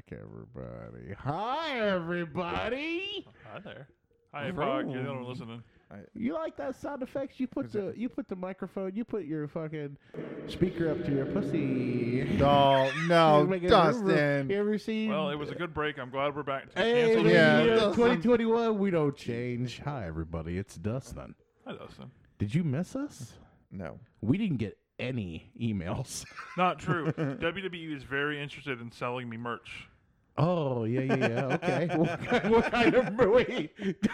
everybody. Hi, everybody. Hi there. Hi, Pog. You're the only one listening. You like that sound effects? You put the microphone. You put your fucking speaker up to your pussy. No, Dustin. You ever seen? Well, it was a good break. I'm glad we're back. Hey, Canceled yeah, it. 2021. We don't change. Hi, everybody. It's Dustin. Hi, Dustin. Did you miss us? No. We didn't get any emails. Not true. WWE is very interested in selling me merch. Oh, yeah. Okay. what kind of movie?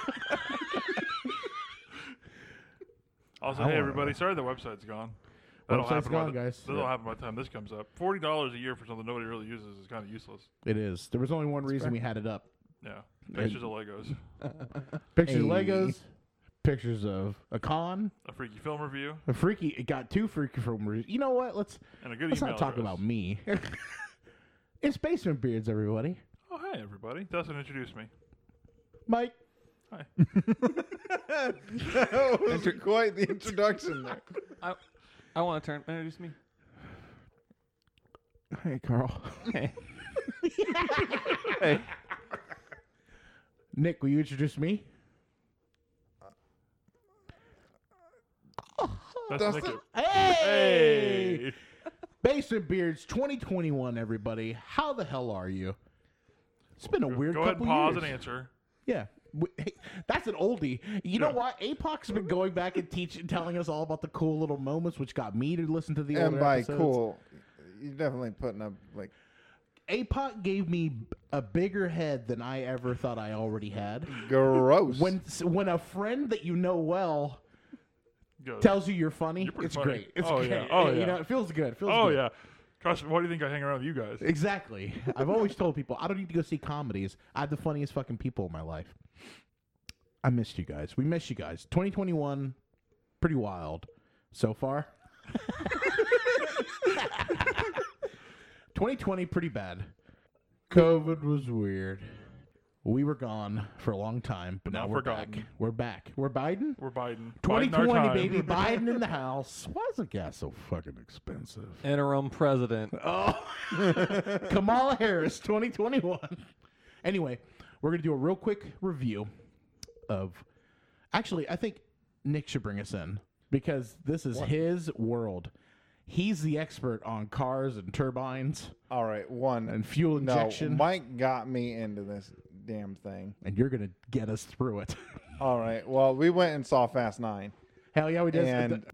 Also, hey, everybody. Sorry the website's gone. Website's gone, guys. That'll happen by the time this comes up. $40 a year for something nobody really uses is kind of useless. It is. There was only one reason we had it up. Yeah. Pictures of Legos. Pictures of Hey. Legos. Pictures of a con. A freaky film review. A freaky. It got two freaky film reviews. You know what? Let's And a good not email talk address. about me. It's Basement Beards, everybody. Oh, hi, everybody. Dustin introduced me. Mike. Hi. That was quite the introduction there. I want to introduce me. Hey, Carl. Hey. Hey. Nick, will you introduce me? That's Dustin. Nick. Hey! Basement Beards 2021, everybody. How the hell are you? It's been a weird Go ahead couple and pause years. and answer. Yeah. Hey, that's an oldie. You know what? APOC's been going back and telling us all about the cool little moments, which got me to listen to the And older by episodes. cool, you're definitely putting up like. APOC gave me a bigger head than I ever thought I already had. Gross. When a friend that you know well Go. tells you you're funny, You're pretty it's funny. great. It's Oh, great. yeah. Oh, You yeah. know, it feels good. It feels Oh, good. yeah. Gosh, why do you think I hang around with you guys? Exactly. I've always told people I don't need to go see comedies. I have the funniest fucking people in my life. I missed you guys. We missed you guys. 2021, pretty wild so far. 2020, pretty bad. COVID was weird. We were gone for a long time, but now Not we're forgotten. back. We're back. We're Biden. We're Biden. Biden 2020, our time. baby. Biden in the house. Why is the gas so fucking expensive? Interim president. Oh, Kamala Harris, 2021. Anyway, we're going to do a real quick review of. Actually, I think Nick should bring us in because this is his world. He's the expert on cars and turbines All right, one. and fuel injection, Mike got me into this damn thing. and you're going to get us through it. All right, well, we went and saw Fast 9. Hell yeah, we did. And-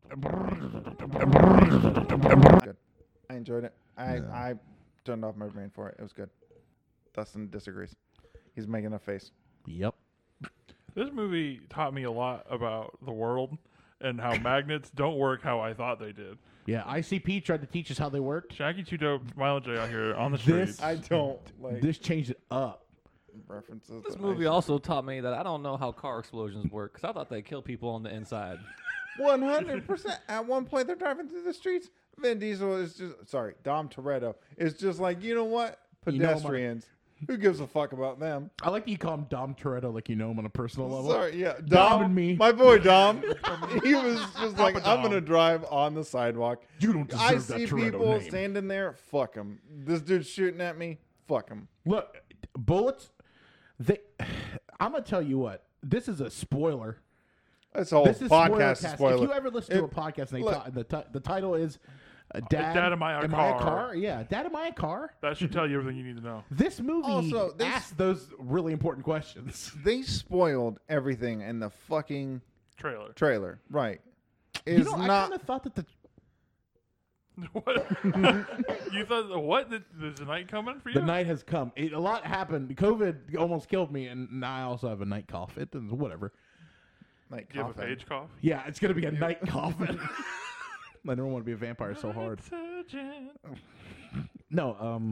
Good. I enjoyed it. I turned off my brain for it. It was good. Dustin disagrees. He's making a face. Yep. This movie taught me a lot about the world and how magnets don't work how I thought they did. Yeah, ICP tried to teach us how they worked. Shaggy 2 Dope, Smile J out here on the This- streets. I don't like This changed it up. references. This that movie I- also taught me that I don't know how car explosions work because I thought they kill people on the inside. 100%. At one point, they're driving through the streets. Vin Diesel is Dom Toretto is just like, you know what? You know him on- Pedestrians. Who gives a fuck about them? I like that you call him Dom Toretto like you know him on a personal level. Sorry, yeah. Dom and me. My boy Dom. He was just like, I'm Dom. going to drive on the sidewalk. You don't deserve I that see Toretto people name. standing there. Fuck them. This dude's shooting at me. Fuck him. Look, bullets. I'm gonna tell you what. This is a spoiler. This whole This is podcast Spoilercast. spoiler. If you ever listen to a If- podcast and look. the title is Dad, Am I a Car? Yeah, Dad, am I a car? That should tell you everything you need to know. This movie Also, they asks those really important questions. They spoiled everything in the fucking Trailer. trailer. Right. You It's know, I not. kind of thought that the What? You thought, what? There's a night coming for you? night has come. A lot happened. COVID almost killed me, and now I also have a night cough. It doesn't, whatever. Like Do you have a coffin. page cough? Yeah, it's gonna be a night coffin. I don't want to be a vampire so hard. Surgeon. No,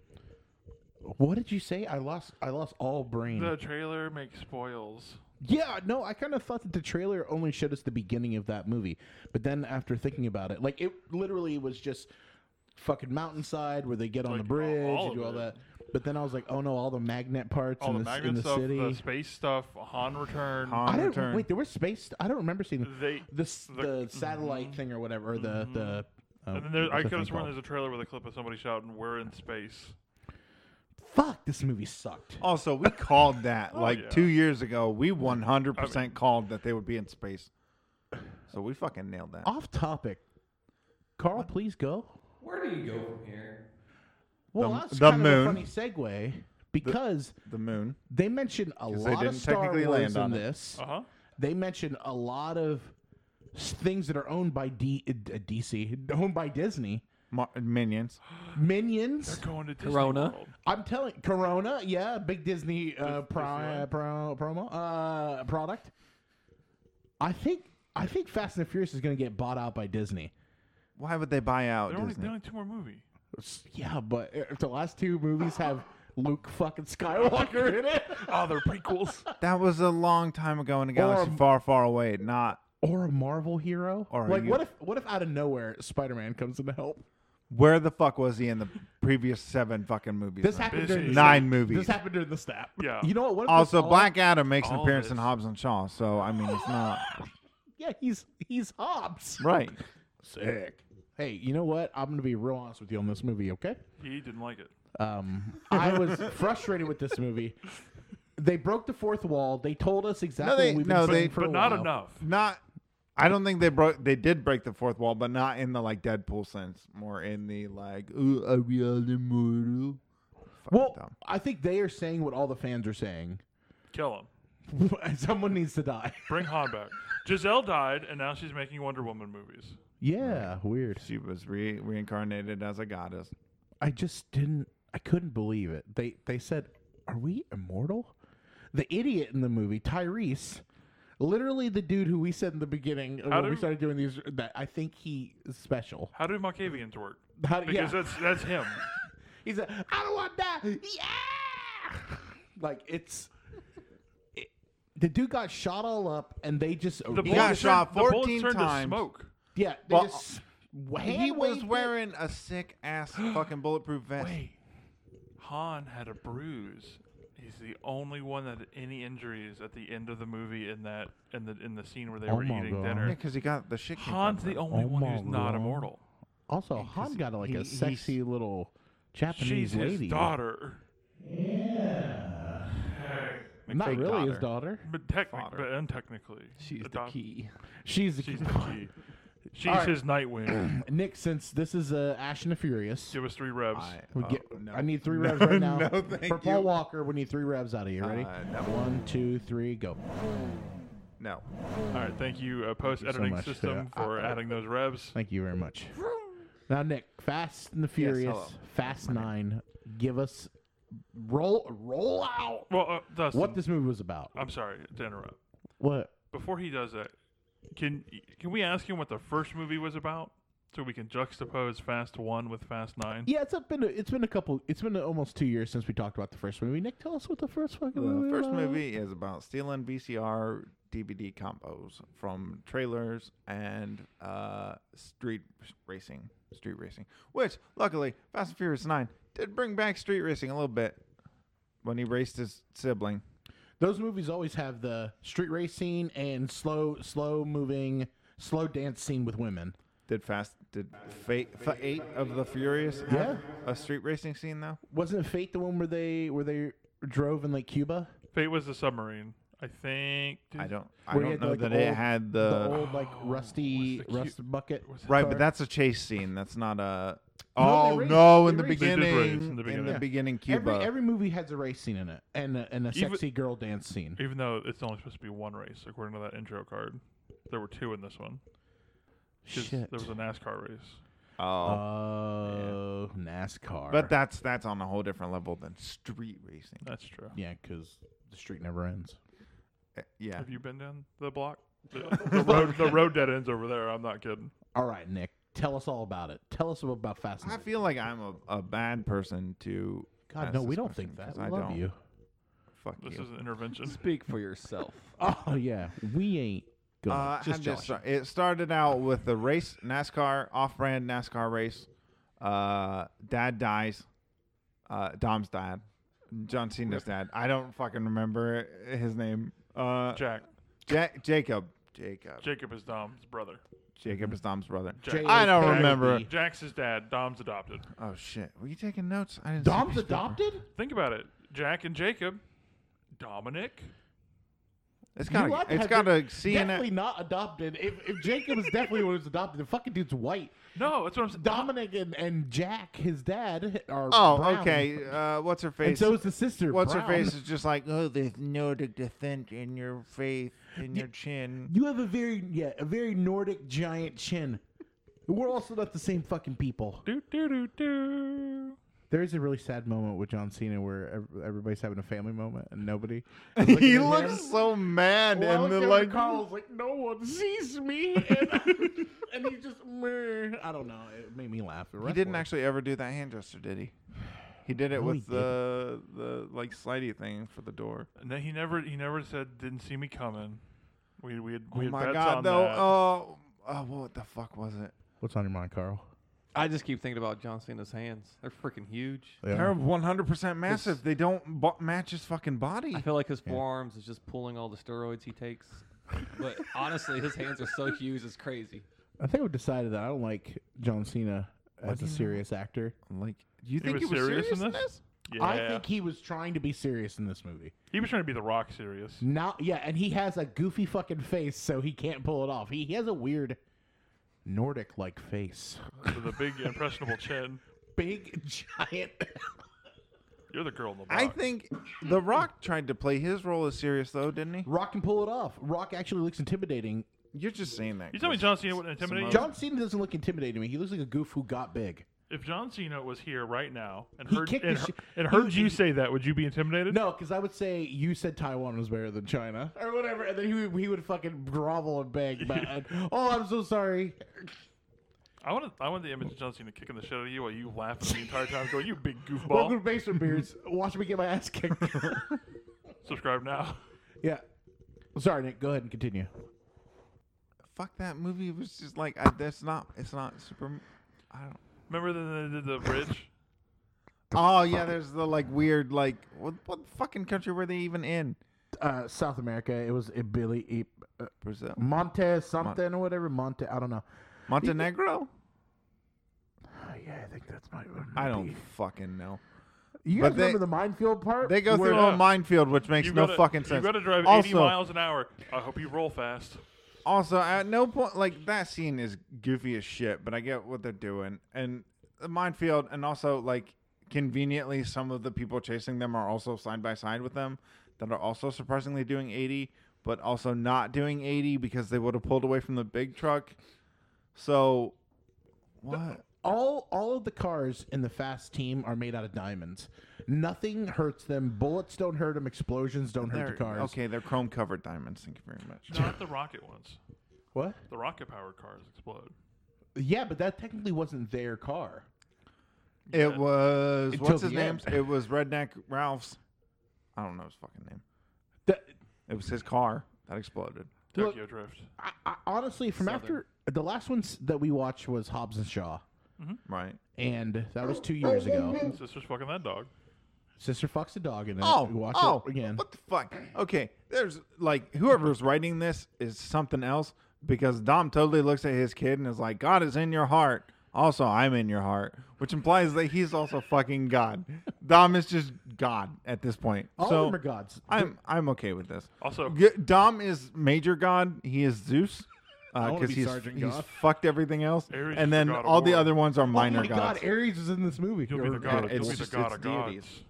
what did you say? I lost all brain. The trailer makes spoils. Yeah, no, I kind of thought that the trailer only showed us the beginning of that movie. But then after thinking about it, like it literally was just fucking mountainside where they get on Like, the bridge all and do of all it. that. But then I was like, oh no, all the magnet parts All in the the, in magnet the stuff, city. the space stuff, Han return. Han I didn't return. wait. There was space. I don't remember seeing They, the satellite thing or whatever, or the. and then there, I what's the could have thing sworn called? there's a trailer with a clip of somebody shouting, "We're in space." fuck, this movie sucked. Also, we called that like yeah. 2 years ago. We 100% called that they would be in space. So we fucking nailed that. Off topic. Carl, please go. Where do you go from here? Well, The- that's the kind moon. of a funny segue because The moon. they mention a 'Cause they lot of didn't Star technically Wars land in on it. this. Uh-huh. They mention a lot of things that are owned by DC, owned by Disney. Minions. Minions. They're going to Disney Corona. World. I'm telling Corona, yeah, big Disney promo product. I think Fast and the Furious is going to get bought out by Disney. Why would they buy out They're only, Disney? they're only 2 more movies. Yeah, but if the last 2 movies have Luke fucking Skywalker in it, Oh, they're prequels. That was a long time ago in a galaxy far, far away. Not or a Marvel hero, Or like you- what if out of nowhere Spider-Man comes in to help? where the fuck was he in the previous 7 fucking movies? This then? happened Busy. during the 9 snap. movies. This happened during the snap. Yeah. You know what? What if Also, this all- Black Adam makes an all appearance this. in Hobbs and Shaw, so I mean it's not Yeah, he's Hobbs. right. Sick. Hey, you know what? I'm gonna be real honest with you on this movie, okay? He didn't like it. I was frustrated with this movie. They broke the fourth wall. They told us exactly they- what we've no, been saying they- for But a not while. enough. Not. I don't think they broke. They did break the fourth wall, but not in the like Deadpool sense. More in the like, "Ooh, are we all immortal?" Fucking Well, dumb. I think they are saying what all the fans are saying. Kill him. Someone needs to die. Bring Han back. Giselle died, and now she's making Wonder Woman movies. Yeah, weird. She was reincarnated as a goddess. I just didn't. I couldn't believe it. They said, "Are we immortal?" The idiot in the movie, Tyrese, literally the dude who we said in the beginning when we do- started doing these. That I think he is special. How do Malkavians work? How do- Because yeah. that's him. He's like, I don't want to die. Yeah. Like the dude got shot all up, and they just The He bullets got turned- shot the bullets 14 turned times. to smoke. yeah. They Well, just He was hand-waved it. wearing a sick ass fucking bulletproof vest. Wait. Han had a bruise. He's the only one that had any injuries at the end of the movie in the scene where they Oh were my eating God. Yeah, dinner. because he got the shit. kicked out Han's of the him. only Oh one my who's not God. immortal. Also, Yeah, Han 'cause got like a he's- sexy little Japanese She's his lady. daughter. Not Fake really his daughter. daughter. But technically. She's the doc- key. She's She's the key. She's All right. his Nightwing. Nick. Since this is Ash and the Furious, Give us 3 revs. No. I need 3 revs right now. No, thank For Paul you. Walker, we need 3 revs out of you. Ready? No. 1, 2, 3, go. No. All right, thank you, post editing much. system, Yeah. for adding those revs. Thank you very much. Now, Nick, Fast and the Furious, hello. Fast 9. Give us roll out Well, Dustin, what this movie was about. I'm sorry to interrupt. What? Before he does that, can we ask him what the first movie was about, so we can juxtapose Fast 1 with Fast 9? Yeah, it's been almost 2 years since we talked about the first movie. Nick, tell us what the first fucking movie. The first was. movie is about stealing VCR DVD combos from trailers and street racing, which luckily Fast and Furious 9 did bring back street racing a little bit when he raced his sibling. Those movies always have the street race scene and slow dance scene with women. Did Fate 8 of the Furious have a street racing scene though? Wasn't Fate the one where they drove in like Cuba? Fate was the submarine, I think. I don't Where he had, know like, the that it old- had The old like rusty the cute- rust bucket. was it- right, car. but that's a chase scene. That's not a. No, Oh they raced. no! They In the raced. They did beginning, race in the beginning. beginning, Cuba. Every movie has a race scene in it and a Even- sexy girl dance scene. Even though it's only supposed to be one race, according to that intro card. There were 2 in this one. 'Cause Shit. There was a NASCAR race. oh, Oh, NASCAR. but that's on a whole different level than street racing. That's true. yeah, because the street never ends. Yeah, Have you been down the block? The road dead ends over there. I'm not kidding. All right, Nick, tell us all about it. Tell us about Fast and I feel like I'm a bad person to. God, ask no, this we don't question think that. 'cause We I love don't. you. Fuck This you. is an intervention. Speak for yourself. Oh yeah, we ain't going. How'd Just this Josh. start? It started out with the race, NASCAR, off-brand NASCAR race. Dad dies. Dom's dad. John Cena's dad. I don't fucking remember his name. Jack. Jacob. Jacob. Jacob is Dom's brother. Jacob is Dom's brother. Jack- I don't J.A.K. remember. Jack's his dad. Dom's adopted. Oh shit! Were you taking notes? I didn't. see Dom's a piece of paper. adopted? Think about it. Jack and Jacob. Dominic. It's You got. ought to It's have got been a C in Definitely it. not adopted. If Jacob is definitely one who's adopted, the fucking dude's white. No, that's what I'm saying. Dominic and Jack, his dad, are Oh, brown. okay. What's her face? And so is the sister. What's brown. her face is just like, oh, there's Nordic descent in your face, in your chin. You have a very Nordic giant chin. We're also not the same fucking people. Do do do do. There is a really sad moment with John Cena where everybody's having a family moment and nobody. He looks so mad, Well, and the Carl's like, no one sees me, and he just, meh. I don't know. It made me laugh. The he rest didn't were- actually ever do that hand gesture, did he? He did it No, he with the like slidey thing for the door. No, he never said didn't see me coming. We had Oh we had my bets god, on though. that. Oh, what the fuck was it? What's on your mind, Carl? I just keep thinking about John Cena's hands. They're freaking huge. Yeah. They're 100% massive. They don't match his fucking body. I feel like his forearms is just pulling all the steroids he takes. But honestly, his hands are so huge, it's crazy. I think we've decided that I don't like John Cena What as do a you know? serious actor. Like, you He think was he was serious serious in this? Yeah, I think he was trying to be serious in this movie. he was trying to be the Rock serious. Now, yeah, and he has a goofy fucking face, so he can't pull it off. He has a weird Nordic-like face. With a big impressionable chin. Big, giant. You're the girl in the box. I think The Rock tried to play his role as serious, though, didn't he? Rock can pull it off. Rock actually looks intimidating. You're just saying that. You tell me 'cause John Cena wouldn't intimidate you? John Cena doesn't look intimidating to me. He looks like a goof who got big. If John Cena was here right now and He heard kicked and, the shi- and he heard would- you say that, would you be intimidated? No, because I would say you said Taiwan was better than China or whatever, and then he would fucking grovel and beg. But oh, I'm so sorry. I want the image of John Cena kicking the shit out of you while you laughing the entire time, going, "You big Welcome goofball." to Basement Beards. Watch me get my ass kicked. Subscribe now. Yeah. Sorry, Nick. Go ahead and continue. Fuck that movie. It was just like, it's not super. I don't. Remember when they did the bridge? Oh yeah, there's the like weird like what fucking country were they even in? South America. It was Brazil, Monte something or whatever. Monte. I don't know. Montenegro. Yeah, I think that's my. I don't fucking know. You But guys they- remember the minefield part? They go Where- through a minefield, which makes You no gotta- fucking sense. You got to drive 80 Also- miles an hour. I hope you roll fast. Also, at no point, like, that scene is goofy as shit, but I get what they're doing. And the minefield, and also, like, conveniently, some of the people chasing them are also side by side with them that are also surprisingly doing 80, but also not doing 80 because they would have pulled away from the big truck. So, what? all of the cars in the Fast team are made out of diamonds. Nothing hurts them. Bullets don't hurt them. Explosions don't hurt They're- the cars. Okay, they're chrome covered diamonds. Thank you very much. Not the rocket ones. What? The rocket powered cars explode. Yeah, but that technically wasn't their car. It was, Until what's his the name? end. It was Redneck Ralph's. I don't know his fucking name. That- It was his car that exploded. Look, Tokyo Drift. I, honestly, from Southern. after the last ones that we watched was Hobbs and Shaw, Right. and that was 2 years ago. Sister's fucking that dog. Sister fucks a dog in it. Oh, We watch oh, it again. what the fuck? Okay, there's like whoever's writing this is something else because Dom totally looks at his kid and is like, God is in your heart. Also, I'm in your heart, which implies that he's also fucking God. Dom is just God at this point. All so of them are gods. I'm okay with this. Also, Dom is major God. He is Zeus. wanna Because be Sergeant he's God. fucked everything else, Ares is and the then god of all the war. other ones are Oh minor my God, gods. Ares is in this movie. you'll be the Or- god. it's You'll be the just- god it's of gods. deities.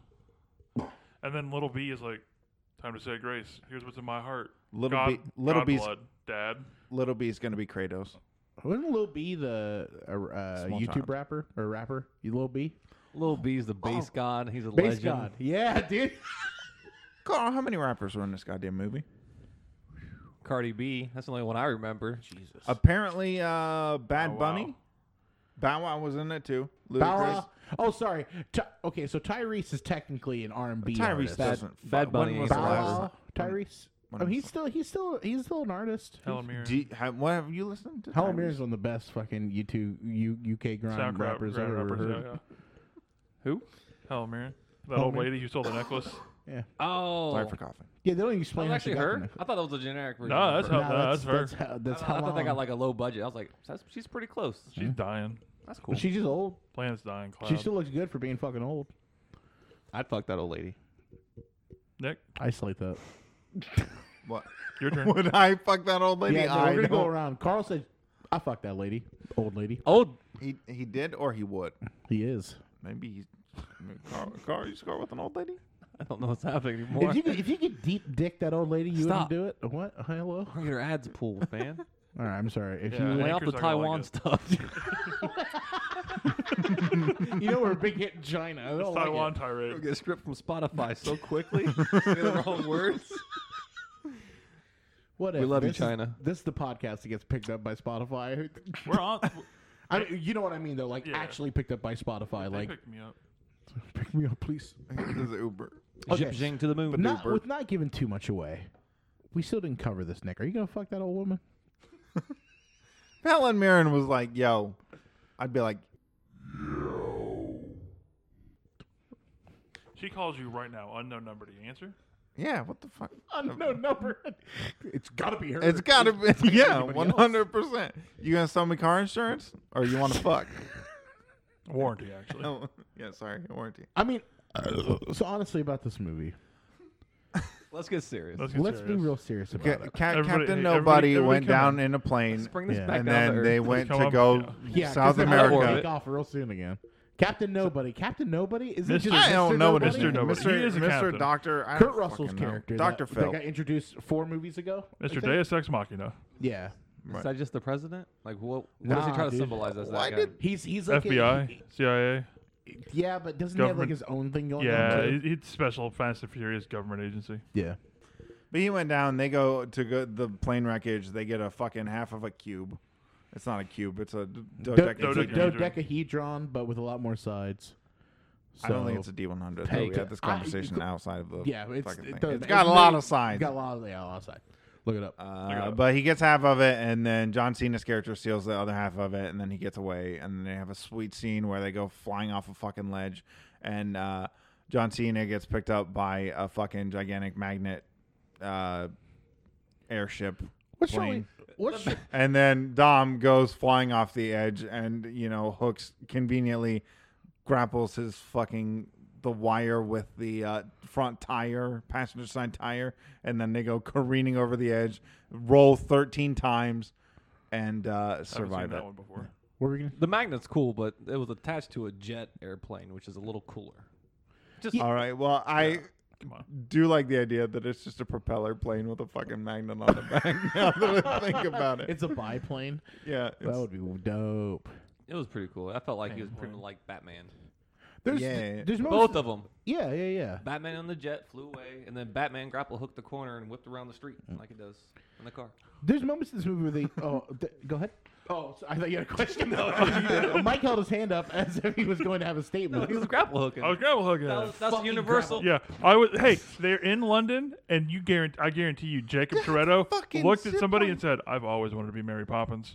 And then little B is like, time to say grace. Here's what's in my heart. Little God, B, little God B's, blood, Dad. little B is gonna be Kratos. Wasn't Lil B the Small YouTube child. rapper or rapper? You Lil B? Lil B's the bass Oh. god. He's a Bass legend. God. Yeah, dude. Carl, how many rappers were in this goddamn movie? Cardi B. That's the only one I remember. Jesus. Apparently, Bad Wow. Bunny, Bow Wow was in it too. Bow Ludacris. Wow. Oh, sorry. Okay, so Tyrese is technically an R&B Tyrese artist. doesn't. Bad fu- Bunny When was ain't the Bow last Wow. time? Tyrese. when Oh, was he's still an artist. Helen Mirren. what have you listened to? Helen Tyrese? Mirren's one of the best fucking UK grime Sound rappers I've grab ever rappers, heard. yeah. Who? Helen Mirren. That Helen old Mirren? lady who stole the necklace. Yeah. Oh. Sorry for coughing. Yeah, they don't even That explain was how actually she got her? connected. I thought that was a generic version. No, of that's her. how- that's her. That's I how thought they got long- like a low budget. I was like, she's pretty close. She's dying. That's cool. She's just old. Planet's dying. Cloud. She still looks good for being fucking old. I'd fuck that old lady. Nick, Isolate that. What? your turn. Would I fuck that old lady? Yeah, no, I we're gonna go don't- around. Carl said, "I fucked that lady, old lady." Old. He did or he would. He is. Maybe he's. Carl, you score with an old lady? I don't know what's happening anymore. If you could deep dick that old lady, you Stop. wouldn't do it. What? Hello. Get her ads pulled, man. All right, I'm sorry. If Yeah, Lay Nick, off you're the not gonna Taiwan like stuff. you know we're a big hit in China. I don't like Taiwan it. tirade. Get stripped from Spotify so quickly. Say the wrong words. What We if love you, this is- China. This is the podcast that gets picked up by Spotify. We're on. I mean, you know what I mean, though. Like Yeah. actually picked up by Spotify. They Like, picked me up. pick me up, please. This is Uber. Okay. Zip zing to the moon. Not Uber. with not giving too much away. We still didn't cover this, Nick. Are you gonna fuck that old woman? Helen Mirren was like, "Yo," I'd be like, She calls you right now. Unknown number. Do you answer? "Yeah, what the fuck? Unknown number. It's gotta be her. It's gotta be, yeah, anybody else. 100%. You gonna sell me car insurance or you want to fuck?" Warranty, actually. Oh, yeah, sorry, warranty. I mean, so honestly about this movie, Let's get serious. Let's get let's be serious. real serious about it. Everybody- Captain hey, Nobody everybody went come down in. in a plane, Let's bring this Yeah. back and down to then earth. they went come to up- go Yeah, 'cause South they're gonna America. take off real soon again. Captain Nobody. Captain Nobody? Is it Mr. just I don't know what it is. Mr. Nobody. Mr. He is a Mr. captain. Doctor. I Kurt don't Russell's fucking know. character, Dr. that Phil. got introduced 4 movies ago. I Mr. think? Deus Ex Machina. Yeah, Is that just the president? Like, what does he Nah, try to dude. symbolize as Why that guy? did- he's like FBI, CIA. yeah, but doesn't he have like Government- his own thing going on? Yeah, too? he's special Fast and Furious government agency. Yeah. But he went down. They go to the plane wreckage. They get a fucking half of a cube. It's not a cube. It's a Dodecahedron. Dodecahedron, but with a lot more sides. I don't think So- it's a D100. Though. Hey, We had this I- conversation outside of the Yeah, it's fucking thing. it does- It's got a it's lot made- of sides. It's got a lot of sides. Look it up. But he gets half of it, and then John Cena's character steals the other half of it, and then he gets away. And then they have a sweet scene where they go flying off a fucking ledge, and John Cena gets picked up by a fucking gigantic magnet airship What's plane. What's And then Dom goes flying off the edge, and Hooks conveniently grapples his fucking the wire with the front tire, passenger side tire, and then they go careening over the edge, roll 13 times, and Haven't seen survive that it. one before. what were we gonna? The magnet's cool, but it was attached to a jet airplane, which is a little cooler. Just All right. Well, I Come on. do like the idea that it's just a propeller plane with a fucking magnet on the back. Now that I think about it, It's a biplane. yeah. That it's- would be dope. it was pretty cool. I felt like he was Penguin. pretty like Batman. There's Yeah. there's Both of them. Yeah. Batman on the jet flew away, and then Batman grapple hooked the corner and whipped around the street like he does in the car. There's moments in this movie where they. Go ahead. Oh, so I thought you had a question. Mike held his hand up as if he was going to have a statement. He was grapple hooking. I was gravel hooking That it. was, that's Fucking universal. Yeah, I was. Hey, they're in London, and I guarantee you, Jacob Toretto fucking looked at somebody zipline. and said, "I've always wanted to be Mary Poppins."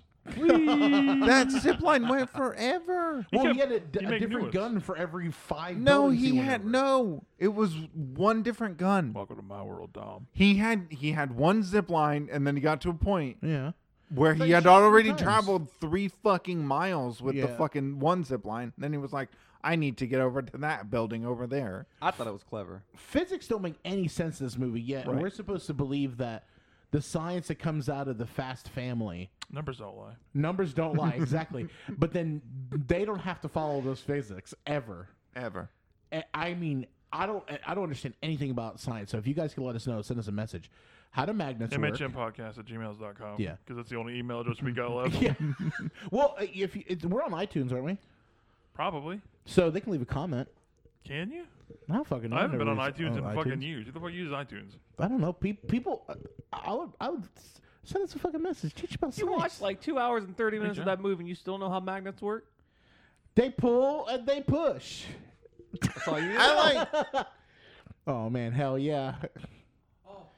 that zipline went forever. Well, he kept- had a he made new different ones. gun for every 5 No, buildings he went had over. no. It was one different gun. Welcome to my world, Dom. He had one zip line, and then he got to a point Yeah. where Like he had shot already 3 times. traveled 3 fucking miles with the Yeah. fucking one zip line. Then he was like, I need to get over to that building over there. I thought it was clever. Physics don't make any sense in this movie yet, and Right. we're supposed to believe that the science that comes out of the Fast family, Numbers don't lie. numbers don't lie, exactly. But then they don't have to follow those physics ever. Ever. I mean, I don't understand anything about science. So if you guys can let us know, send us a message. How do magnets work? MHMpodcast@gmail.com. Yeah. Because that's the only email address we got left. Yeah. Well, we're on iTunes, aren't we? Probably. So they can leave a comment. Can you? I don't fucking know. I haven't been on Nobody's iTunes in fucking iTunes. years. Who the fuck uses iTunes? I don't know. People, I would send us a fucking message. Teach about You science. watched like 2 hours and 30 minutes of John. that movie, and you still know how magnets work? They pull and they push. That's all you know. I like. Oh man, hell yeah!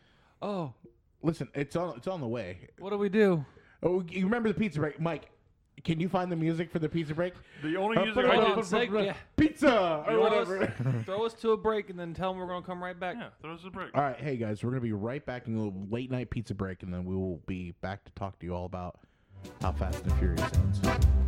Oh, Listen, it's on the way. what do we do? Oh, you remember the pizza break, Mike? Can you find the music for the pizza break? The only music Hold I on, did. Sig, yeah. Pizza or Throw whatever. throw us to a break and then tell them we're going to come right back. Yeah, throw us a break. All right, hey guys, we're gonna be right back in a little late night pizza break, and then we will be back to talk to you all about how Fast and Furious ends.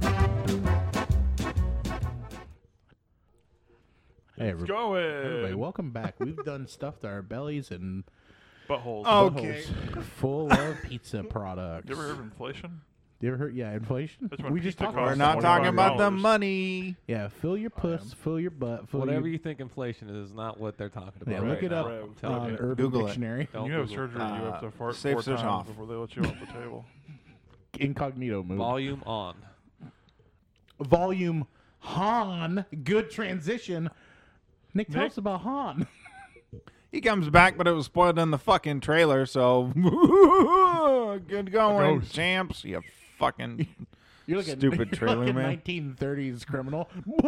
Hey, everybody, welcome back. We've done stuff to our bellies and Buttholes. Okay. buttholes full of pizza products. You ever heard of inflation? You ever heard? Yeah, inflation. That's when We just pizza talked costs We're about not that. talking about the $25. money. Yeah, fill your puss, fill your butt, fill Whatever your, you think inflation is not what they're talking about. Yeah, right look it now. up I'm telling on you. Urban Google it. Dictionary. Don't you have Google. surgery, you have to fart safe 4 search times off. before they let you off the table. Incognito mode. Volume on. Volume Han. Good transition. Nick, tell Nick? us about Han. He comes back, but it was spoiled in the fucking trailer, so good going, ghost. champs. You fucking You're looking Stupid you're trailer, looking man. 1930s criminal.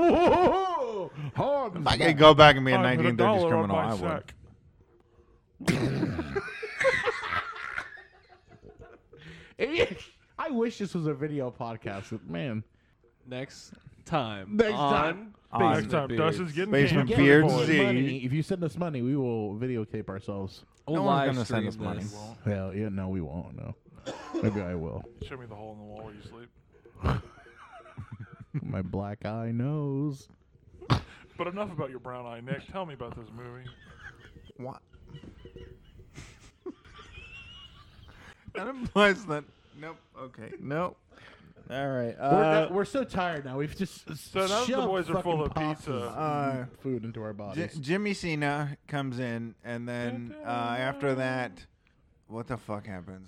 Han. If I could go back and be a I put 1930s $1 on criminal, my I would. sack. I wish this was a video podcast. Man, Next time. Next on time. On Next time, Beards. Dustin's getting Basement canceled, Beards boys. Z. money. If you send us money, we will videotape ourselves. We'll No one's live gonna send us stream money. this. Won't. Hell, yeah, no, we won't. No, maybe I will. Show me the hole in the wall where you sleep. My black eye knows. But enough about your brown eye, Nick. Tell me about this movie. What? That implies that. Nope. Okay. Nope. All right. We're so tired now. We've just So now that the shoved boys are full fucking of pizza. pastas and food into our bodies. Jimmy Cena comes in, and then after that, what the fuck happens?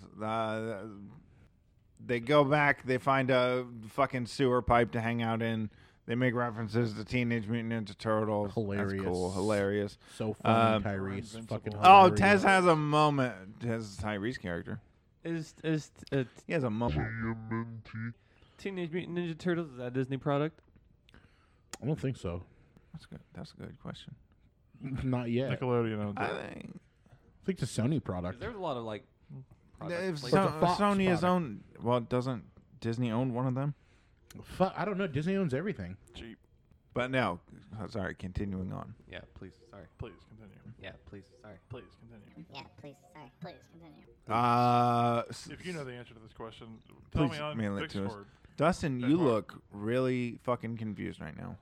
They go back. They find a fucking sewer pipe to hang out in. They make references to Teenage Mutant Ninja Turtles. Hilarious. That's cool. Hilarious. So funny, Um, Tyrese. Invincible. Fucking Oh, hilarious. Tez has a moment. Tez Tyrese character. Is He has a moment. Teenage Mutant Ninja Turtles, is that a Disney product? I don't think so. That's good. That's a good question. Not yet. Nickelodeon owns I it. think I think it's a Sony product. There's a lot of like. if products, like- So- Fox Sony is product. owned. Well, doesn't Disney own one of them? I don't know. Disney owns everything. Cheap. But no. Sorry. Continuing on. Yeah, please. Sorry. Please continue. Yeah, please. Sorry. Please continue. Yeah, please, sorry, please continue. If you know the answer to this question, tell Please me on mail it to us. Discord. Dustin, Okay, you Mark. look really fucking confused right now.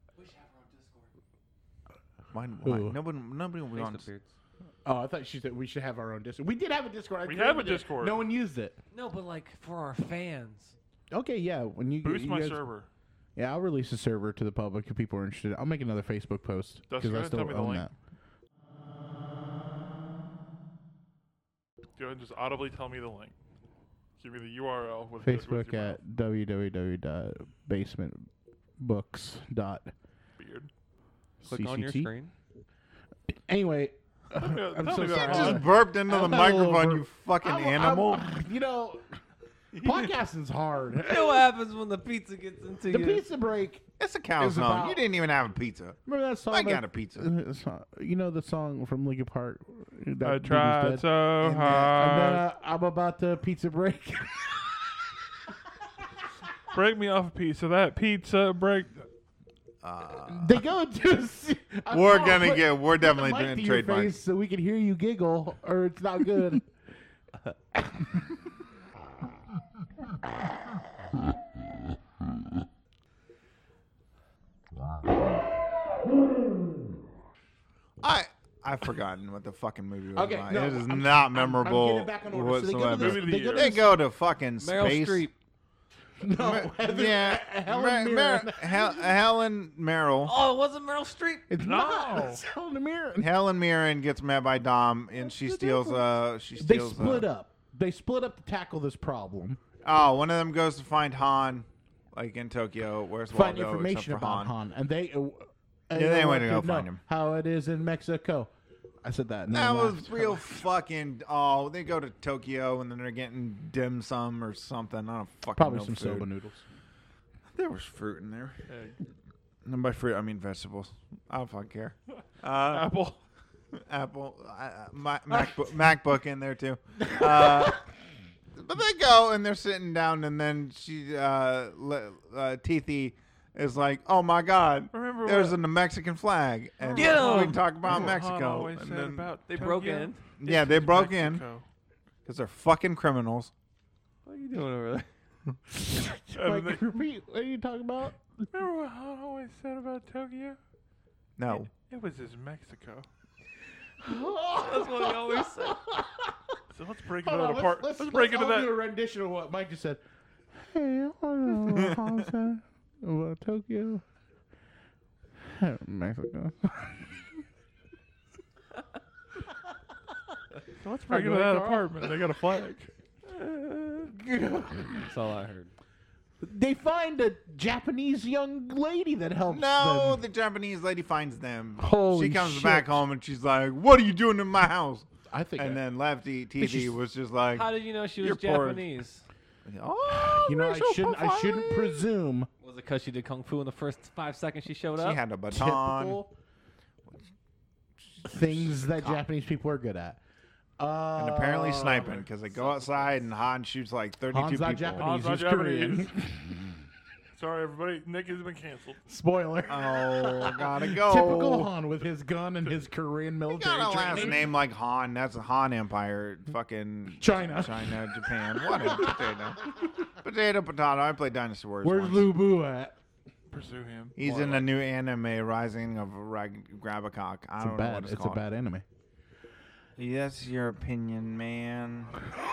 Why? Who? Nobody Facebook wants. Beards. Oh, I thought she said we should have our own Discord. We did have a Discord. I We have a created it. Discord. No one used it. No, but like for our fans. Okay, yeah. When you Boost you my guys- server. Yeah, I'll release a server to the public if people are interested. I'll make another Facebook post Dustin, go I ahead and still tell me the own link. that. Go ahead and just audibly tell me the link. Give me the URL with with Facebook your at www.basementbooks. beard. Click on your CCT. screen. Anyway, Tell me I'm about so that. sorry. Just burped into the I'm not a little microphone, burp. you fucking I'm- animal. you know, podcasting's hard. You know what happens when the pizza gets into The you? pizza break. It's a cow's It's home. about- You didn't even have a pizza. Remember that song? I that- got a pizza. You know the song from Linkin Park? That I Baby's tried Dead? so And hard. then I'm about to pizza break. Break me off a piece of that pizza. Break. They go into. We're No, gonna put- get. We're put the definitely mic doing to your trademark. face so we can hear you giggle, or it's not good. I've forgotten what the fucking movie was Okay, about. no, it is I'm not I'm memorable getting it back on order. So they go to whatsoever. this- Movie of the they go to year. They this- go to fucking Meryl space. Streep. No, Yeah, Helen Mirren. Helen Merrill. Oh, it wasn't Meryl Streep. It's No. not. It's Helen Mirren. Helen Mirren gets met by Dom, and she the steals. They split up. They split up to tackle this problem. Oh, one of them goes to find Han, like in Tokyo. Where's Find Waldo? information except for about Han, and they. they went to go know find him. How it is in Mexico. I said that. And That then was laughed. real fucking. Oh, they go to Tokyo and then they're getting dim sum or something. I don't fucking Probably know some food. soba noodles. There was fruit in there. Egg. And by fruit, I mean vegetables. I don't fucking care. Apple. Apple, MacBook in there too. But But they go and they're sitting down, and then Teethy is like, "Oh my God, Remember there's what- a Mexican flag." And Get 'em! we talk about Han Mexico. always And said then about They broke Tokyo. in. Yeah, This they is broke in. Mexico. because they're fucking criminals. What are you doing over there? And Like, they- repeat. What are you talking about? Remember what Han always said about Tokyo? No. It was his Mexico. That's what he always said. So let's break Hold it on, apart. let's break into all do that. a rendition of what Mike just said. Hey, I don't know what Han said about Tokyo. Mexico. So let's break Go into ahead, that Carl. apartment. They got a flag. That's all I heard. They find a Japanese young lady that helps No, them. the Japanese lady finds them. Holy she comes shit. back home and she's like, "What are you doing in my house?" I think. And then Lefty she's- TV was just like, How did you know she was You're poor. Japanese? "Oh, you know, racial I shouldn't profiling." presume. Was it because she did kung fu in the first 5 seconds she showed up? She had a baton. Typical things that Japanese people are good at. And apparently sniping because they go outside and Han shoots like 32 Han's not people. Japanese. Han's not He's Japanese. Korean. Sorry, everybody. Nick has been canceled. Spoiler. Oh, gotta go. Typical Han with his gun and his Korean He military got a last training. name like Han. That's a Han Empire. Fucking China. Japan. Whatever. Potato, potato. I played Dynasty Warriors. Where's once. Lu Bu at? Pursue him. He's in a new anime, Rising of Grabacock. I don't know what it's It's called. a bad anime. That's your opinion, man.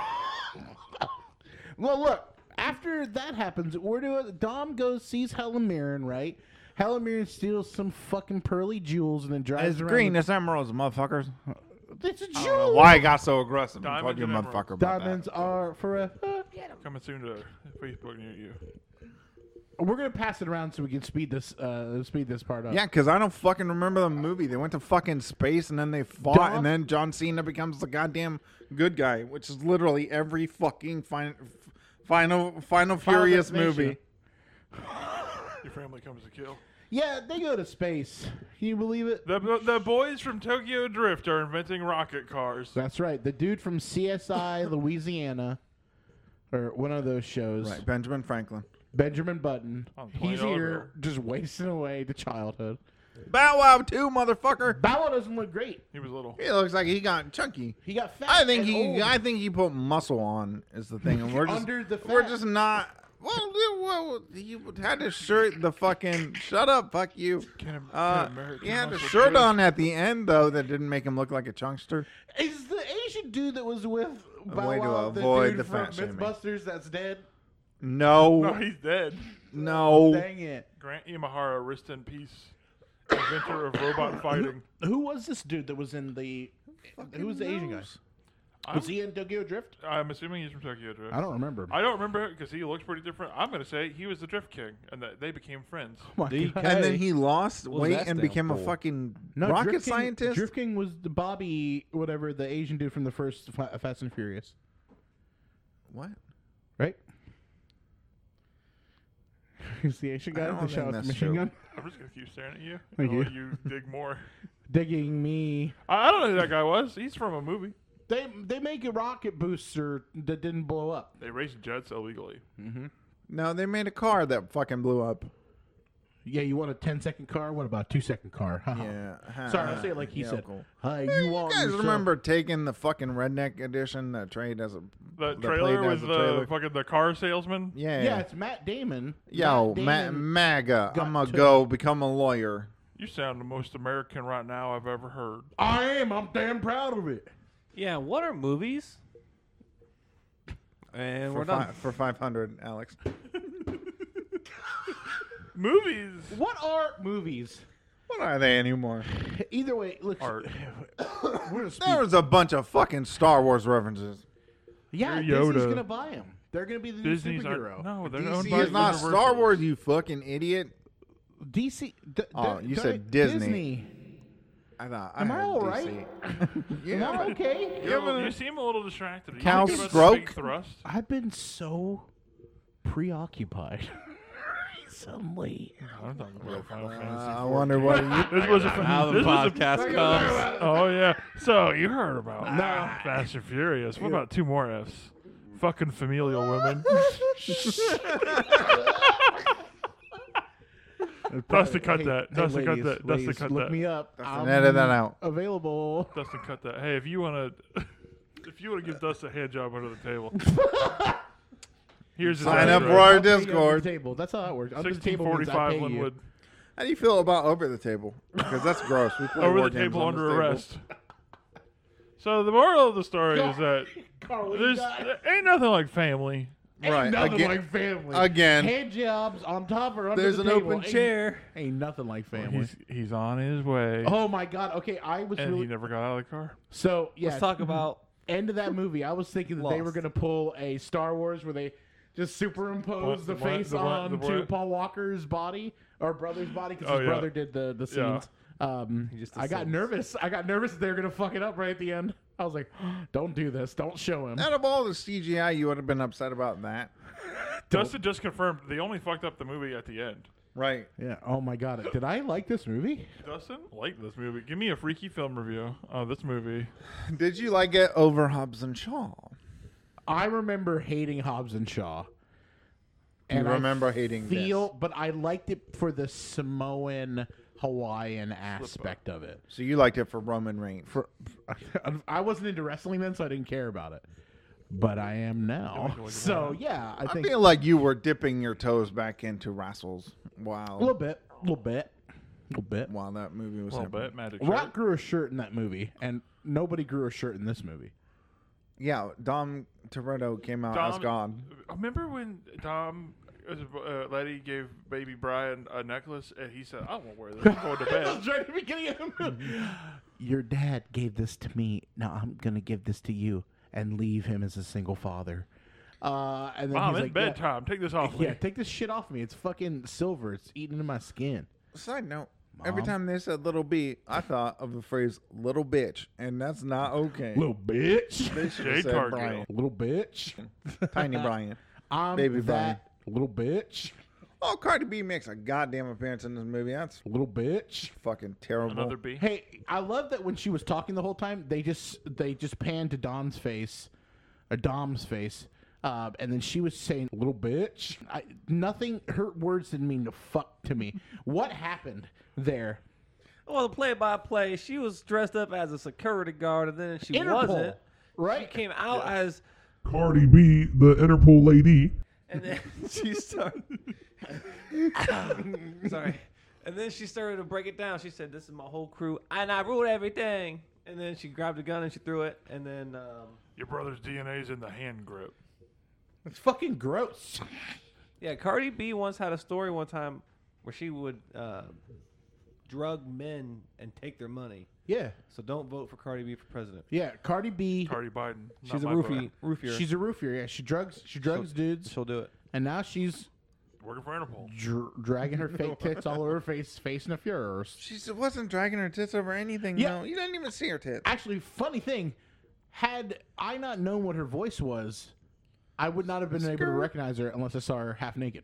Well, look. After that happens, Dom goes, sees Helen Mirren, right? Helen Mirren steals some fucking pearly jewels and then drives It's around. green. with- It's emeralds, motherfuckers. It's a I don't know jewel. why I got so aggressive and Diamonds called you a and motherfucker emeralds. about Diamonds are for a. Coming soon to Facebook near you. We're gonna pass it around so we can speed this part up. Yeah, because I don't fucking remember the movie. They went to fucking space and then they fought, Dom? and then John Cena becomes the goddamn good guy, which is literally every fucking Final Furious Destination. movie. Your family comes to kill. Yeah, they go to space. Can you believe it? The boys from Tokyo Drift are inventing rocket cars. That's right. The dude from CSI Louisiana, or one of those shows, Right, Benjamin Franklin. Benjamin Button. I'm He's $20 here just wasting away to childhood. Bow Wow 2, motherfucker. Bow Wow doesn't look great. He was little. He looks like he got chunky. He got fat. I think and old. I think he put muscle on is the thing, and we're just Under the we're fat. just not. Well, he had his shirt. The fucking shut up, fuck you. American He had a muscle shirt good. on at the end though that didn't make him look like a chunkster. Is the Asian dude that was with Bow way to Wow the avoid dude the from fat shaming. Mythbusters that's dead? No, No, he's dead. no. Dang it. Grant Imahara, rest in peace. Inventor of robot fighting. Who was this dude that was in the... Who was the Asian guy? Was he in Tokyo Drift? I'm assuming he's from Tokyo Drift. I don't remember. I don't remember because he looks pretty different. I'm going to say he was the Drift King, and that they became friends. Oh my DK. God. And then he lost What does weight that and stand became a for? fucking No, rocket Drift King- scientist. Drift King was the Bobby, whatever, the Asian dude from the first Fast and Furious. What? Right? He's the Asian guy I with don't the think shot with the that's machine true. gun. I'm just going to keep staring at you. Thank I'll you. let you dig more. Digging me. I don't know who that guy was. He's from a movie. They make a rocket booster that didn't blow up. They race jets illegally. No, they made a car that fucking blew up. Yeah, you want a 10-second car? What about a 2-second car? Yeah. Sorry, I say it like he Yeah, said. cool. Hi, you You want guys yourself- remember taking the fucking redneck edition that trade as a The that trailer played was as a the trailer? fucking the car salesman. Yeah. Yeah, it's Matt Damon. Yo, Matt Damon. MAGA. got I'm gonna to- go become a lawyer. You sound the most American right now I've ever heard. I am. I'm damn proud of it. Yeah, what are movies? And we're For, done. for 500, Alex. Movies. What are movies? What are they anymore? Either way, look. Art. We're gonna speak. There was a bunch of fucking Star Wars references. Yeah, You're Disney's Yoda. gonna buy them. They're gonna be the Disney's new not. superhero. No, they're owned DC by is not Universal. Star Wars, you fucking idiot. DC. Oh, you said Disney. I thought. Am I heard all DC. right? Yeah. Am I okay? You seem a little distracted. Are you Cal thinking about Stroke? Big Thrust? I've been so preoccupied recently. I'm talking about Final Fantasy. I wonder what you. This was a Now the this was a- podcast comes. Oh yeah. So you heard about Fast and Furious. What about two more Fs? Fucking familial women. Dustin, cut that. Dustin, cut that. Dustin, cut look that. me up. Dustin, edit that out. Available. Dustin, cut that. Hey, if you wanna give Dustin a hand job under the table, here's his Sign up address. for our I'll pay you under Discord. the table. That's how that works. Under the table means I 1645 pay you. Linwood. How do you feel about over the table? Because that's gross. We play Over war the games table on under this table. arrest. So the moral of the story is that Carl, there ain't nothing like family. Ain't Right, nothing again- like family. again. Hand jobs on top or under There's the an table. open chair. Ain't nothing like family. He's on his way, Oh my god. Okay, I was and really he never got out of the car. so yeah. Let's talk about End of that movie, I was thinking that they were Lost. gonna pull a Star Wars where they just superimpose the The what? face The what? The onto what? Paul Walker's body or brother's body because Oh, his yeah. brother did the Yeah. scenes. He just I got assumes. nervous. I got nervous that they were gonna fuck it up right at the end. I was like, "Don't do this. Don't show him." Out of all the CGI, you would have been upset about that. Dustin just confirmed they only fucked up the movie at the end. Right. Yeah. Oh my god. Did I like this movie? Dustin, like this movie. Give me a freaky film review of this movie. Did you like it over Hobbs and Shaw? I remember hating Hobbs and Shaw. You I remember hating this. but I liked it for the Samoan Hawaiian aspect of it. So you liked it for Roman Reigns. I wasn't into wrestling then, so I didn't care about it. But I am now. So yeah, I I think feel like you were dipping your toes back into wrestles a while little bit. while that movie was A little happening. bit, magic. Rock Shirt. grew a shirt in that movie, and nobody grew a shirt in this movie. Yeah, Dom Toretto came out as God. Remember when Dom, Letty gave baby Brian a necklace, and he said, "I won't wear this. I'm going to bed." Right at the beginning of the movie. Your dad gave this to me. Now I'm gonna give this to you and leave him as a single father. And then Mom, he's it's like, bedtime. Take this off. Yeah, me." take this shit off me. It's fucking silver. It's eating into my skin. Side note, every Mom? time they said little B, I thought of the phrase little bitch, and that's not okay. Little bitch. They should have Jade said Cargill. Brian. Little bitch. Tiny Brian. I'm Baby that little bitch. Oh, Cardi B makes a goddamn appearance in this movie. That's Little bitch. fucking terrible. Another B. Hey, I love that when she was talking the whole time, they just panned to Dom's face, and then she was saying "little bitch." Nothing. Her words didn't mean to fuck to me. What happened there? well, the play-by-play. She was dressed up as a security guard, and then she Interpol, wasn't. right? She came out as, Cardi B, the Interpol lady. and then she started. Sorry. And then she started to break it down. She said, "This is my whole crew, and I ruled everything." And then she grabbed a gun and she threw it, and then. Your brother's DNA's in the hand grip. It's fucking gross. Yeah, Cardi B once had a story one time where she would drug men and take their money. Yeah, So don't vote for Cardi B for president. yeah. Cardi B. Cardi Biden. She's not a my roofier. She's a roofier. Yeah, she drugs dudes, She'll do it. and now she's vote. Working for Interpol. dragging her fake tits all over her face, facing a furors. She wasn't dragging her tits over anything. Yeah. No, you didn't even see her tits. Actually, funny thing, had I not known what her voice was, I would not have been able to Skirt. recognize her unless I saw her half naked.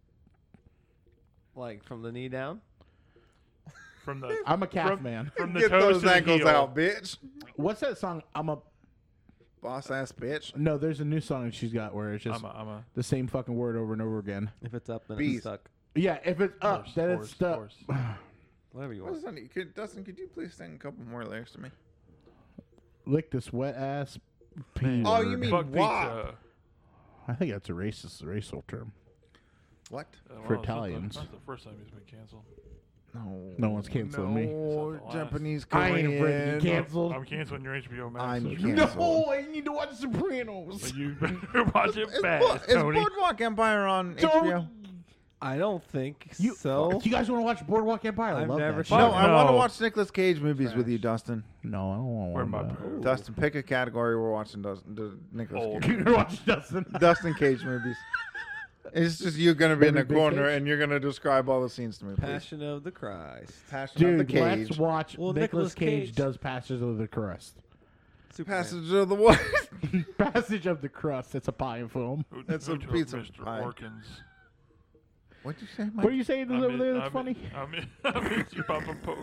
Like from the knee down. From the I'm a calf man. from the Get toes those to the ankles heel. out, bitch. What's that song? Boss ass bitch. No, there's a new song that she's got where it's just I'm a the same fucking word over and over again. If it's up, then Bees. it's stuck. Yeah, if it's up, horse, then horse, it's stuck. horse. Whatever you What want. is that? Dustin, could you please sing a couple more lyrics to me? Lick this wet ass P Oh, word. you mean Fuck wop? pizza. I think that's a racial term. What? For Well, Italians. That's the first time he's been canceled. No. No one's canceling me. No, It's not the Japanese I Korean. ain't afraid to be canceled. I'm canceling your HBO Max. I'm subscription. canceled. No, I need to watch Sopranos. But you better watch it Is, fast, is Tony. Boardwalk Empire on Don't- HBO? I don't think You, so. you guys want to watch Boardwalk Empire? I I've love never that seen shit. No, I want to no. watch Nicolas Cage movies with you, Dustin. No, I don't want Where my that. poo? Dustin, pick a category. We're watching the Nicolas Old. Cage. You're watching Dustin. Dustin Cage movies. It's just you gonna be in the Every big corner Cage? and you're gonna describe all the scenes to me. Please. Passion of the Christ. Passion of the Dude, let's Cage. watch Well, Nicolas Nicolas Cage Cage- does Passage of the Crust. Superman. Passage of the what? Passage of the Crust. It's a pie film. Who- That's who a took pizza Mr. pie. Orkins. What'd you say, Mike? What are you saying over there that's funny? I'm in your Papa Poke.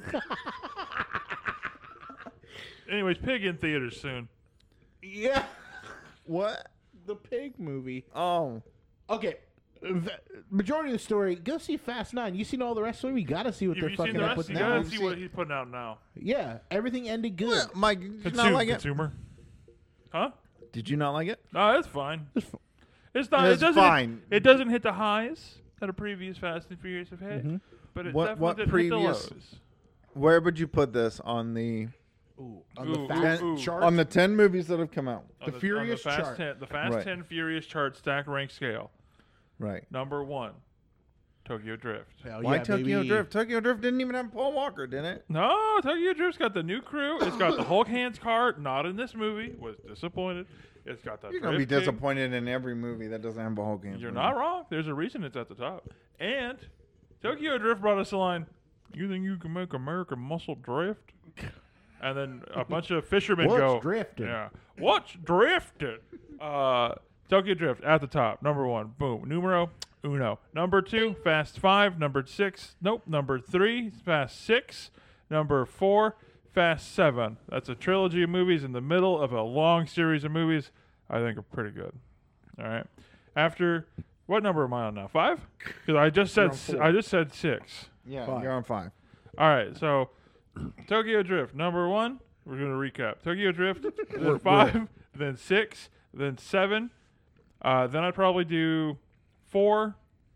Anyways, Pig in theaters soon. Yeah. What? the pig movie. Oh. Okay. The majority of the story, go see Fast 9. You seen all the rest of them? You gotta see what If they're you've seen fucking the up rest, with you now. gotta see what he's putting out now. Yeah, everything ended good. Mike, did you not like it? Consumer. Huh? Did you not like it? No, it's fine. It's fu- It's not. It's it doesn't. fine. It doesn't hit the highs that a previous Fast and Furious have hit, Mm-hmm. but it What definitely didn't previous- hit the lows. Where would you put this on the on the Ooh, Fast ooh, ooh. chart. on the 10 movies that have come out? On The Furious on the Fast chart. 10, the Fast Right. 10 Furious chart stack rank scale. Right. Number 1, Tokyo Drift. Hell Why yeah, Tokyo baby. Drift? Tokyo Drift didn't even have Paul Walker, did it? No, Tokyo Drift's got the new crew. It's got the Hulk hands card. Not in this movie. Was disappointed. It's got the You're gonna be Drift King. disappointed in every movie that doesn't have a Hulk hands. You're movie. not wrong. There's a reason it's at the top. And Tokyo Drift brought us the line, "You think you can make American muscle drift?" And then a bunch of fishermen What's go, drifting? Yeah. What's drifting? Tokyo Drift at the top. Number 1. Boom. Numero uno. Number 2, Fast 5. Number 6. Nope. Number 3, Fast 6. Number 4, Fast 7. That's a trilogy of movies in the middle of a long series of movies I think are pretty good. All right. After, what number am I on now? 5? Because I just said You're on 4. 6. Yeah, 5. you're on 5. All right, so Tokyo Drift, number 1. We're going to recap. Tokyo Drift, then 5, then 6, then 7. Then I'd probably do 4,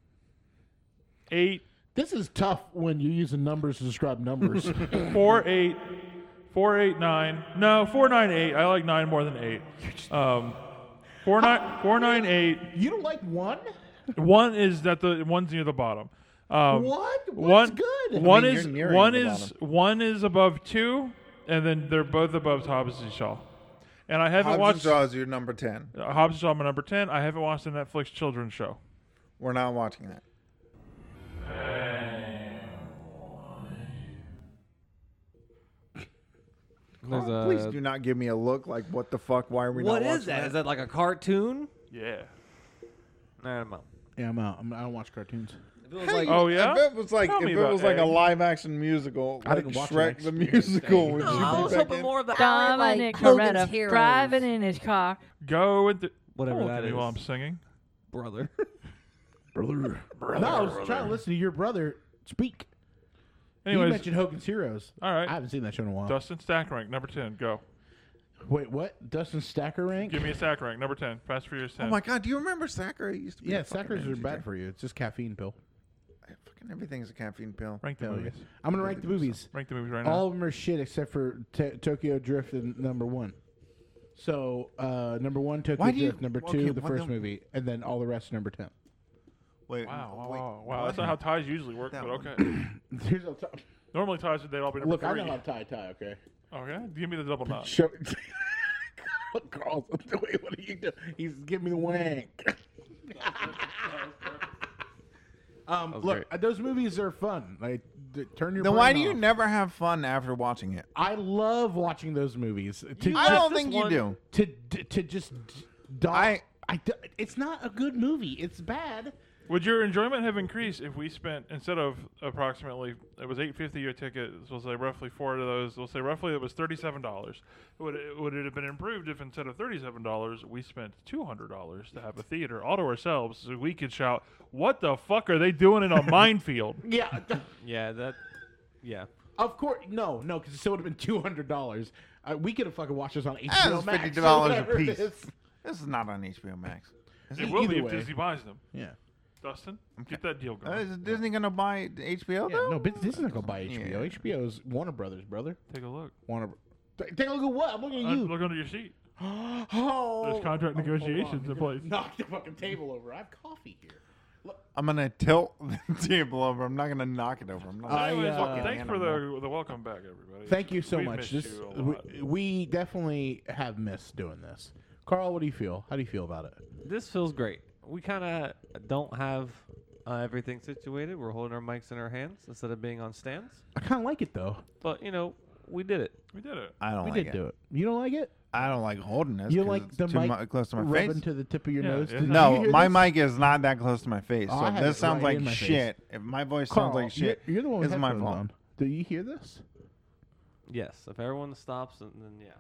8, This is tough when you're using numbers to describe numbers. 4, 8, 4, 8, 9. No, 4, 9, 8. I like 9 more than 8. 4, 9, 8. You don't like one? 1 is one's near the bottom. What? What's One good? One I mean, is you're nearing one the is one is above 2, and then they're both above Hobbs and Shaw. And I haven't Hobbs and watched Shaw is your number 10. Hobbs and Shaw, my number 10. I haven't watched the Netflix children's show. We're not watching that. There's Oh, please do not give me a look like, what the fuck? Why are we What not watching is that? Is that like a cartoon? Yeah. Nah, I'm out. Yeah, I'm out. I don't watch cartoons. If it was Hey, like, Oh, yeah? If it was like, Tell me if it about was like a Egg. live action musical, I like didn't watch Shrek an the experience musical, thing. would no, you I be was back hoping in? more of the Hogan's Dominic Coretta Heroes. driving in his car. Go with the Whatever Don't that look at me while is. I'm singing. brother. No, I was trying to listen to your brother speak. You Anyways, mentioned Hogan's Heroes. all right. I haven't seen that show in a while. Dustin stack rank number 10. Go. Wait, what? Dustin Stacker rank? Give me a stack rank number 10. Fast Furious 10. Oh my god, do you remember Sacker? It used to be Yeah, a fucking Stackers are energy bad drink. for you. It's just caffeine pill. Fucking everything's a caffeine pill. Rank the Hell yeah. movies. I'm gonna rank the movies. Rank the movies right now. All of them are shit except for Tokyo Drift and number 1. So number 1, Tokyo Why do you- Drift. Number 2, okay, the why first don't- movie, and then all the rest number 10. Wait, Wow. what? That's not how ties usually work, That but one. okay. Here's a top. Normally ties they'd all be number Look, 3. I know how to tie. Okay. Okay. Give me the double knot. Show. Carl's wait, what are you doing? He's giving me the wank. Look, those movies are fun. Like, turn your. Then brain why do you off. never have fun after watching it? I love watching those movies. To I just, don't think you do. to just. It's not a good movie. It's bad. Would your enjoyment have increased if we spent, instead of approximately, it was $8.50 a ticket, so we'll say roughly 4 of those, we'll say roughly it was $37. Would it have been improved if instead of $37, we spent $200 to have a theater all to ourselves so we could shout, "What the fuck are they doing in a minefield?" Yeah. Yeah, that. Yeah. Of course, no, because it still would have been $200. We could have fucking watched this on HBO That's Max. or $50 a whatever it piece. is. This is not on HBO Max. It will be Either if way. Disney buys them. Yeah. Dustin, get that deal going. Is Disney gonna buy HBO Yeah, though? no, but this isn't gonna buy HBO. Yeah. HBO's Warner Brothers, brother. Take a look. Take a look at what? I'm looking at you. Look under your seat. Oh, There's contract hold negotiations on. in place. Knock the fucking table over. I have coffee here. Look, I'm gonna tilt the table over. I'm not gonna knock it over. I'm not. I, Anyways, uh, thanks for the welcome back, everybody. thank you so We much. missed This you a lot. we definitely have missed doing this. Carl, what do you feel? How do you feel about it? This feels great. We kind of don't have everything situated. We're holding our mics in our hands instead of being on stands. I kind of like it though. But, we did it. We did it. I don't We like did it. do it. You don't like it? I don't like holding this. You 'cause like it's the too mic close to my rubbing face. to the tip of your Yeah, nose? yeah. Did you No, hear my this? mic is not that close to my face. Oh, So I if have this it sounds right like in my shit, if my voice Carl, sounds like shit, You're the one with it's my headphones fault. on. Do you hear this? Yes. If everyone stops, then yeah.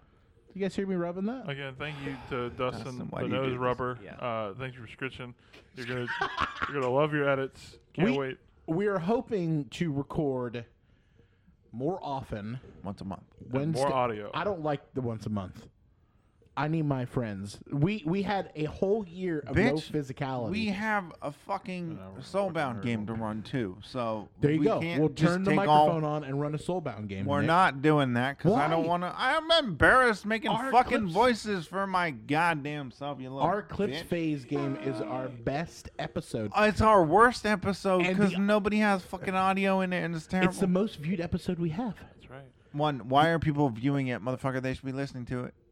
You guys hear me rubbing that? Again, thank you to Dustin, Dustin, why the do you do nose this? rubber. Yeah. Thanks for subscription. You're gonna love your edits. Can't wait. We are hoping to record more often. Once a month. Wednesday. More audio. I don't like the once a month. I need my friends. We had a whole year of no Bitch, physicality. We have a fucking Soulbound game to run too, so there you we go. Can't We'll just turn the take microphone all, on and run a Soulbound game. We're Nick. not doing that because I don't Why? want to. I'm embarrassed making Our fucking clips- voices for my goddamn self. You little Our Clips bitch. Phase game is our best episode. It's our worst episode And because the- nobody has fucking audio in it, and it's terrible. It's the most viewed episode we have. That's right. One, why are people viewing it, motherfucker? They should be listening to it.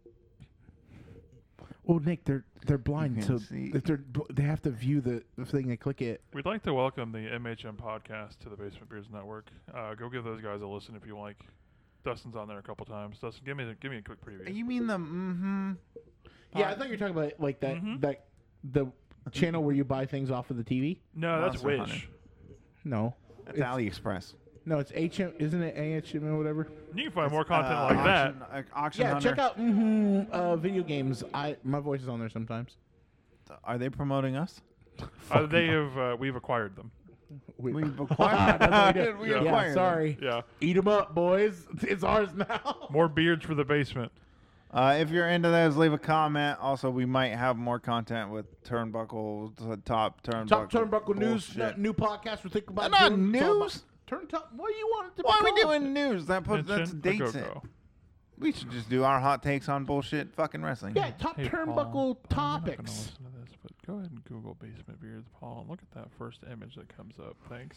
Well, Nick, they're blind, You so can see. if they have to view the thing and click it. We'd like to welcome the MHM podcast to the Basement Beers Network. Go give those guys a listen if you like. Dustin's on there a couple times. Dustin, give me a quick preview. You mean the Yeah, I thought you were talking about like that Mhm. that the channel where you buy things off of the TV. No, that's Monster Wish. Hunter. No, It's AliExpress. no, it's HM, isn't it? AHM or whatever. You can find more content like that. Auction Yeah, Hunter. check out video games. My voice is on there sometimes. Are they promoting us? We've acquired them. We've acquired. That's what we do. We Yeah. acquired Yeah, them. sorry. Yeah, Eat them up, boys. It's ours now. more beards for the basement. If you're into those, leave a comment. Also, we might have more content with Turnbuckle, top Turnbuckle. Top Turnbuckle News, bullshit. new podcast we're thinking about. Not doing. It's all about- news. Turn top. What do you want it to be? Why are we called? doing news? That's Mention a dates it. go-go. We should just do our hot takes on bullshit fucking wrestling. Yeah, top Hey, Paul, Turnbuckle I'm not gonna topics. listen to this, but go ahead and Google Basement Beards, Paul, and look at that first image that comes up. Thanks.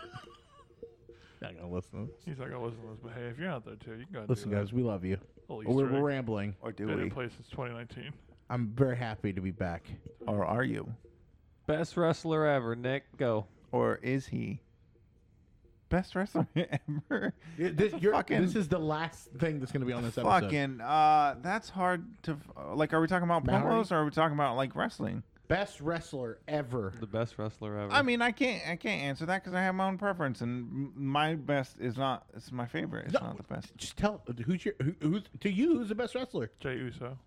Not gonna listen. He's not gonna listen to this, but hey, if you're out there too, you can go ahead and Listen, do guys, we love you. that. Little We're, Easter we're egg. rambling. Or do Been in we? place since 2019. I'm very happy to be back. Or are you? Best wrestler ever, Nick. Go. Or is he? Best wrestler ever? This, fucking- this is the last thing that's gonna be on this episode. Fucking, that's hard to, like, are we talking about Mallory? promos or are we talking about, like, wrestling? Best wrestler ever. The best wrestler ever. I mean, I can't answer that because I have my own preference, and my best is not. It's my favorite. It's No, not the best. Just tell who's who's to you who's the best wrestler. Jay Uso.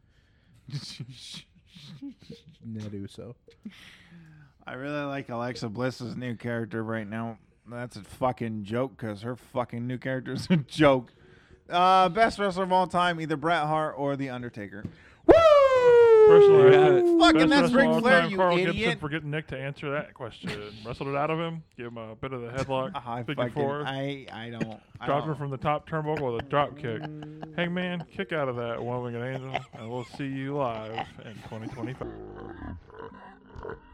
Ned Uso. I really like Alexa Bliss's new character right now. That's a fucking joke because her fucking new character is a joke. Best wrestler of all time, either Bret Hart or The Undertaker. Personally, Yeah. I think Fucking best that's wrestler of Ric all Flair, time, you Carl idiot. Gibson, for getting Nick to answer that question. Wrestled it out of him. Give him a bit of the headlock. I Speaking fucking, for. I don't. I Dropped him don't. from the top turnbuckle with a drop kick. Hangman, kick out of that one-winged angel, and we'll see you live in 2025.